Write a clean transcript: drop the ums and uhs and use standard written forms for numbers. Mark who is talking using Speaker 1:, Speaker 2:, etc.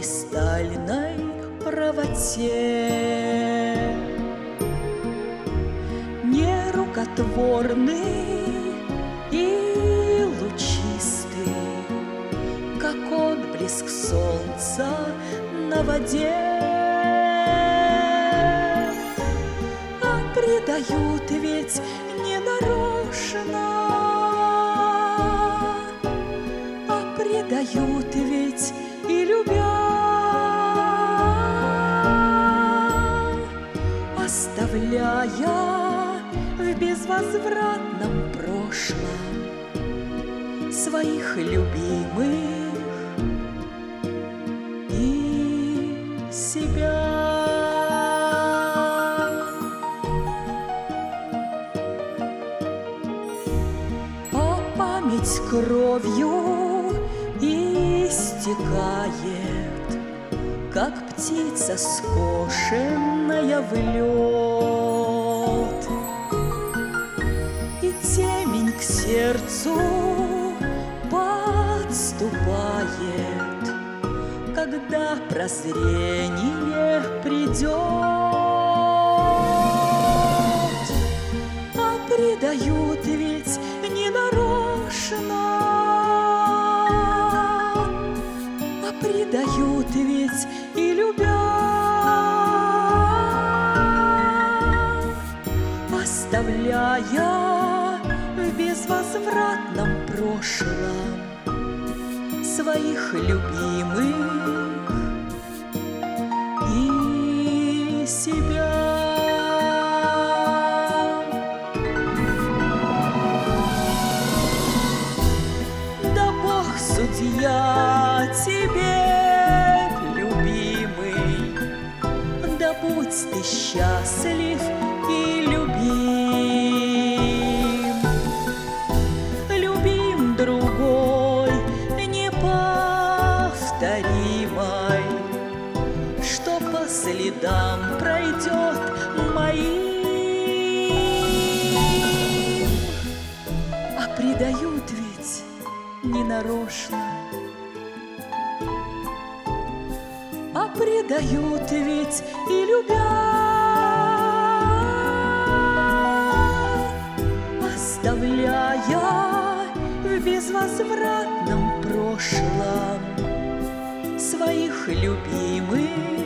Speaker 1: кристальной правоте. Нерукотворный и лучистый, как отблеск солнца на воде, а предают ведь ненарочно, а предают ведь и любя, оставляя в безвозвратном прошлом своих любимых и себя. А память кровью истекает, как птица скошенная в лед, и темень к сердцу подступает, когда прозрение придет. А предают ведь ненарочно, а предают ведь и любя, оставляя в безвозвратном прошлом своих любимых и себя. Да Бог судья тебе, любимый, да будь ты счастлив и любим, любим другой неповторимой, что по следам пройдет моим. А предают ведь ненарочно, а предают ведь и любя, оставляя в безвозвратном прошлом своих любимых